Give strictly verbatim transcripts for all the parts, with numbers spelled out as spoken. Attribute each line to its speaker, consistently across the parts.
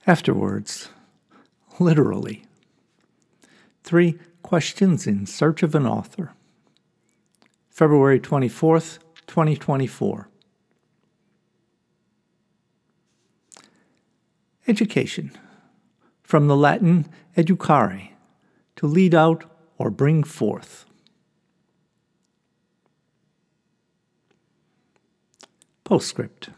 Speaker 1: Afterwards, literally. Three questions in search of an author. February twenty-fourth, twenty twenty-four. Education. From the Latin educare, to lead out or bring forth. Postscript.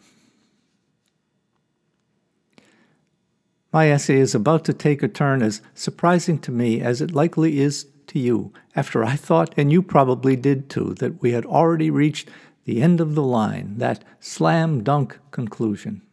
Speaker 1: My essay is about to take a turn as surprising to me as it likely is to you, after I thought, and you probably did too, that we had already reached the end of the line, that slam-dunk conclusion.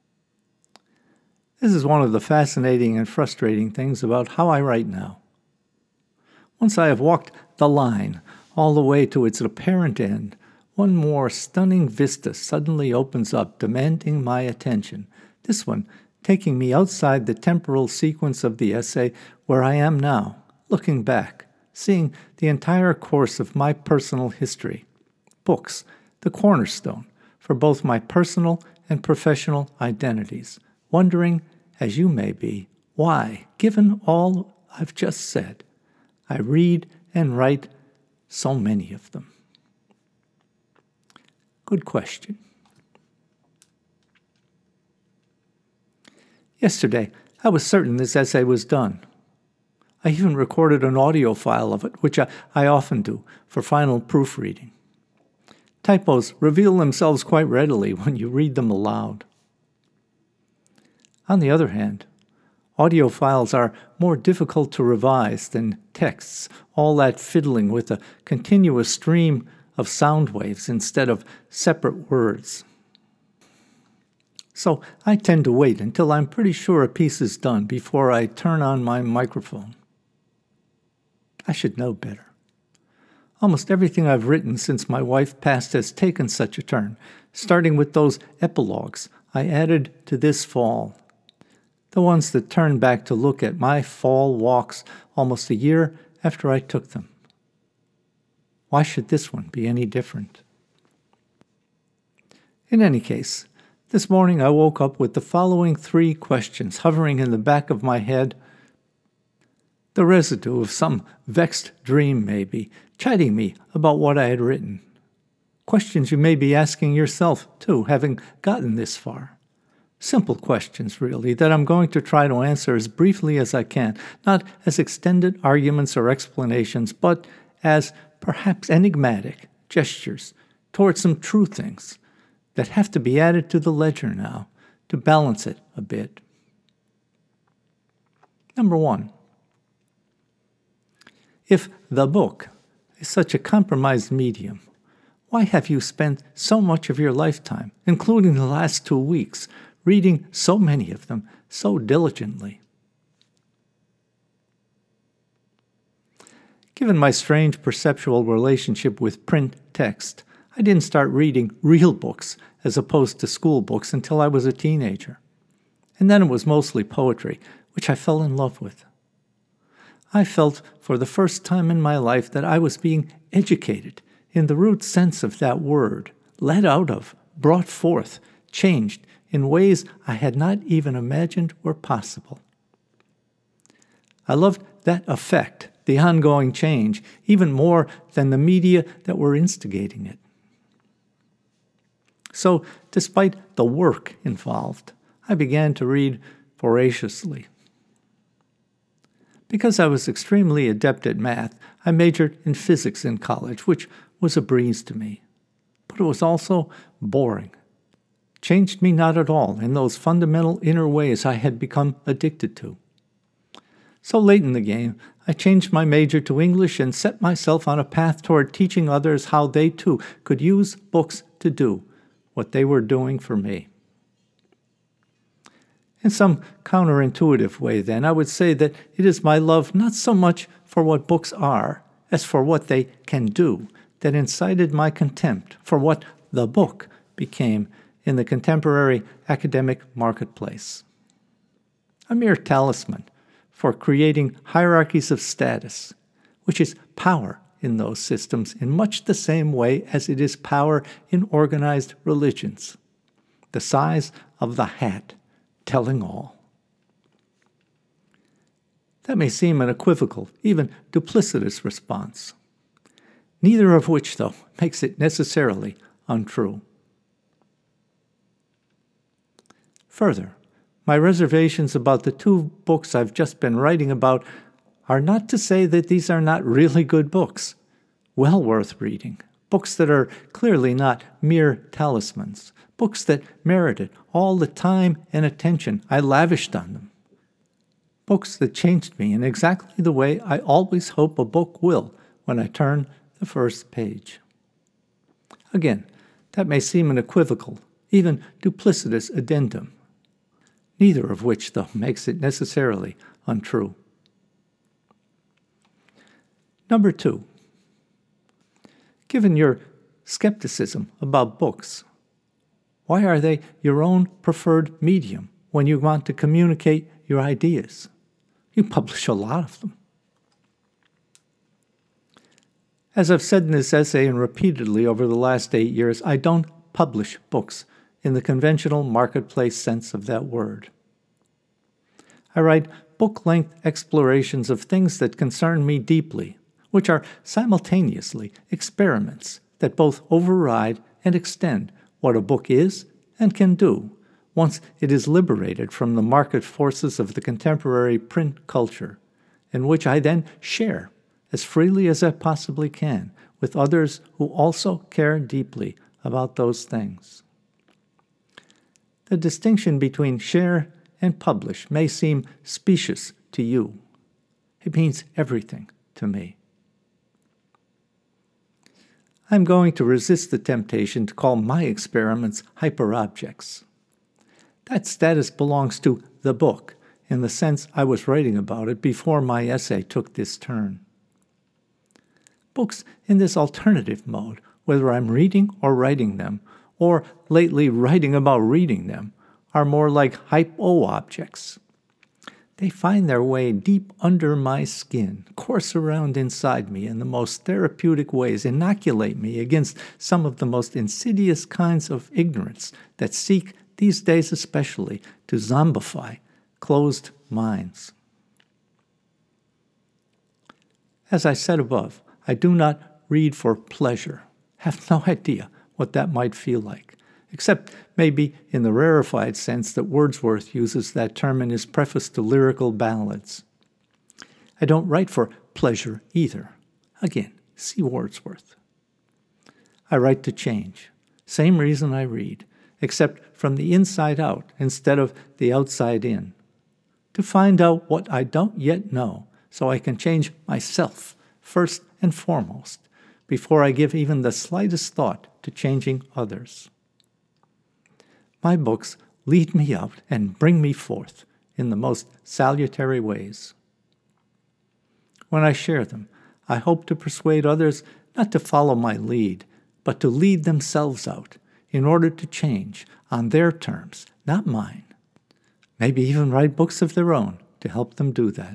Speaker 1: This is one of the fascinating and frustrating things about how I write now. Once I have walked the line all the way to its apparent end, one more stunning vista suddenly opens up, demanding my attention. This one taking me outside the temporal sequence of the essay where I am now, looking back, seeing the entire course of my personal history. Books, the cornerstone for both my personal and professional identities, wondering, as you may be, why, given all I've just said, I read and write so many of them. Good question. Yesterday, I was certain this essay was done. I even recorded an audio file of it, which I, I often do, for final proofreading. Typos reveal themselves quite readily when you read them aloud. On the other hand, audio files are more difficult to revise than texts, all that fiddling with a continuous stream of sound waves instead of separate words. So I tend to wait until I'm pretty sure a piece is done before I turn on my microphone. I should know better. Almost everything I've written since my wife passed has taken such a turn, starting with those epilogues I added to this fall. The ones that turn back to look at my fall walks almost a year after I took them. Why should this one be any different? In any case, this morning I woke up with the following three questions hovering in the back of my head. The residue of some vexed dream, maybe, chiding me about what I had written. Questions you may be asking yourself, too, having gotten this far. Simple questions, really, that I'm going to try to answer as briefly as I can, not as extended arguments or explanations, but as perhaps enigmatic gestures towards some true things that have to be added to the ledger now to balance it a bit. Number one, if the book is such a compromised medium, why have you spent so much of your lifetime, including the last two weeks, reading so many of them so diligently? Given my strange perceptual relationship with print text, I didn't start reading real books as opposed to school books until I was a teenager. And then it was mostly poetry, which I fell in love with. I felt for the first time in my life that I was being educated in the root sense of that word, led out of, brought forth, changed in ways I had not even imagined were possible. I loved that effect, the ongoing change, even more than the media that were instigating it. So, despite the work involved, I began to read voraciously. Because I was extremely adept at math, I majored in physics in college, which was a breeze to me. But it was also boring. Changed me not at all in those fundamental inner ways I had become addicted to. So late in the game, I changed my major to English and set myself on a path toward teaching others how they too could use books to do what they were doing for me. In some counterintuitive way, then, I would say that it is my love not so much for what books are as for what they can do that incited my contempt for what the book became in the contemporary academic marketplace. A mere talisman for creating hierarchies of status, which is power in those systems in much the same way as it is power in organized religions. The size of the hat telling all. That may seem an equivocal, even duplicitous response, neither of which, though, makes it necessarily untrue. Further, my reservations about the two books I've just been writing about are not to say that these are not really good books, well worth reading, books that are clearly not mere talismans, books that merited all the time and attention I lavished on them, books that changed me in exactly the way I always hope a book will when I turn the first page. Again, that may seem an equivocal, even duplicitous addendum, neither of which, though, makes it necessarily untrue. Number two, given your skepticism about books, why are they your own preferred medium when you want to communicate your ideas? You publish a lot of them. As I've said in this essay and repeatedly over the last eight years, I don't publish books in the conventional marketplace sense of that word. I write book-length explorations of things that concern me deeply, which are simultaneously experiments that both override and extend what a book is and can do once it is liberated from the market forces of the contemporary print culture, and which I then share as freely as I possibly can with others who also care deeply about those things. The distinction between share and publish may seem specious to you. It means everything to me. I'm going to resist the temptation to call my experiments hyperobjects. That status belongs to the book, in the sense I was writing about it before my essay took this turn. Books in this alternative mode, whether I'm reading or writing them, or lately writing about reading them, are more like hypo-objects. They find their way deep under my skin, course around inside me in the most therapeutic ways, inoculate me against some of the most insidious kinds of ignorance that seek, these days especially, to zombify closed minds. As I said above, I do not read for pleasure, have no idea what that might feel like, except maybe in the rarefied sense that Wordsworth uses that term in his preface to lyrical ballads. I don't write for pleasure either. Again, see Wordsworth. I write to change. Same reason I read, except from the inside out instead of the outside in. To find out what I don't yet know so I can change myself first and foremost before I give even the slightest thought to changing others. My books lead me out and bring me forth in the most salutary ways. When I share them, I hope to persuade others not to follow my lead, but to lead themselves out in order to change on their terms, not mine. Maybe even write books of their own to help them do that.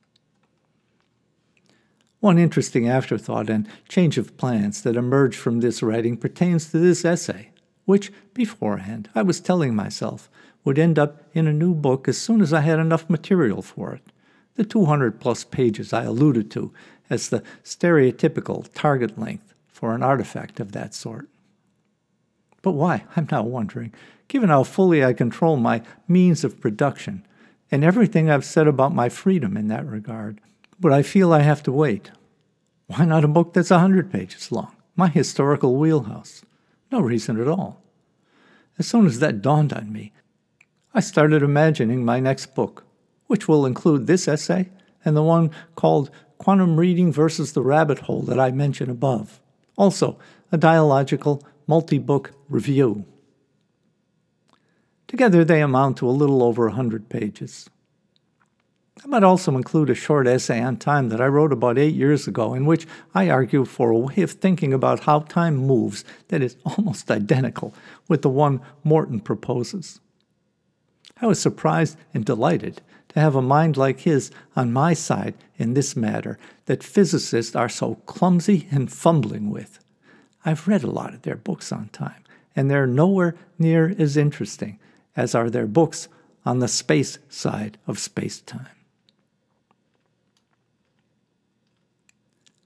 Speaker 1: One interesting afterthought and change of plans that emerged from this writing pertains to this essay, which, beforehand, I was telling myself would end up in a new book as soon as I had enough material for it, the two hundred plus pages I alluded to as the stereotypical target length for an artifact of that sort. But why, I'm now wondering, given how fully I control my means of production and everything I've said about my freedom in that regard, but I feel I have to wait. Why not a book that's a hundred pages long? My historical wheelhouse. No reason at all. As soon as that dawned on me, I started imagining my next book, which will include this essay and the one called Quantum Reading versus the Rabbit Hole that I mentioned above. Also, a dialogical multi-book review. Together they amount to a little over a hundred pages. I might also include a short essay on time that I wrote about eight years ago in which I argue for a way of thinking about how time moves that is almost identical with the one Morton proposes. I was surprised and delighted to have a mind like his on my side in this matter that physicists are so clumsy and fumbling with. I've read a lot of their books on time, and they're nowhere near as interesting as are their books on the space side of space-time.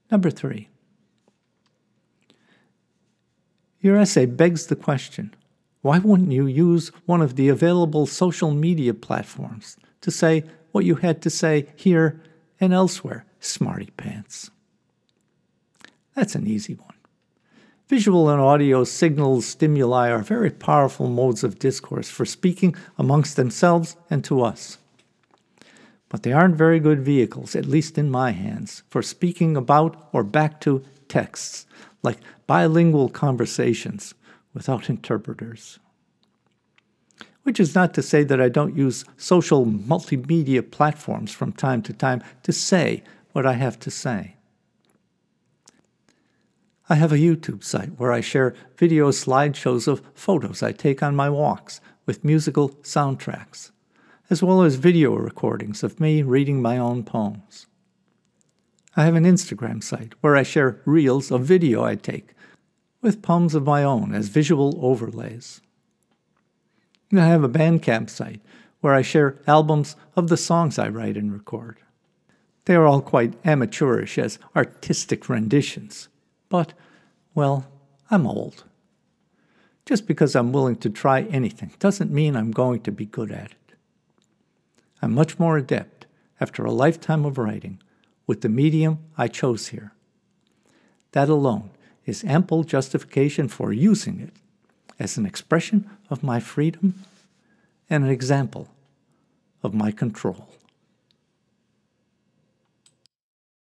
Speaker 1: Number three. Your essay begs the question, why wouldn't you use one of the available social media platforms to say what you had to say here and elsewhere, smarty pants? That's an easy one. Visual and audio signal stimuli are very powerful modes of discourse for speaking amongst themselves and to us. But they aren't very good vehicles, at least in my hands, for speaking about or back to texts, like bilingual conversations without interpreters. Which is not to say that I don't use social multimedia platforms from time to time to say what I have to say. I have a YouTube site where I share video slideshows of photos I take on my walks with musical soundtracks, as well as video recordings of me reading my own poems. I have an Instagram site where I share reels of video I take with poems of my own as visual overlays. And I have a Bandcamp site where I share albums of the songs I write and record. They are all quite amateurish as artistic renditions. But, well, I'm old. Just because I'm willing to try anything doesn't mean I'm going to be good at it. I'm much more adept, after a lifetime of writing, with the medium I chose here. That alone is ample justification for using it as an expression of my freedom and an example of my control.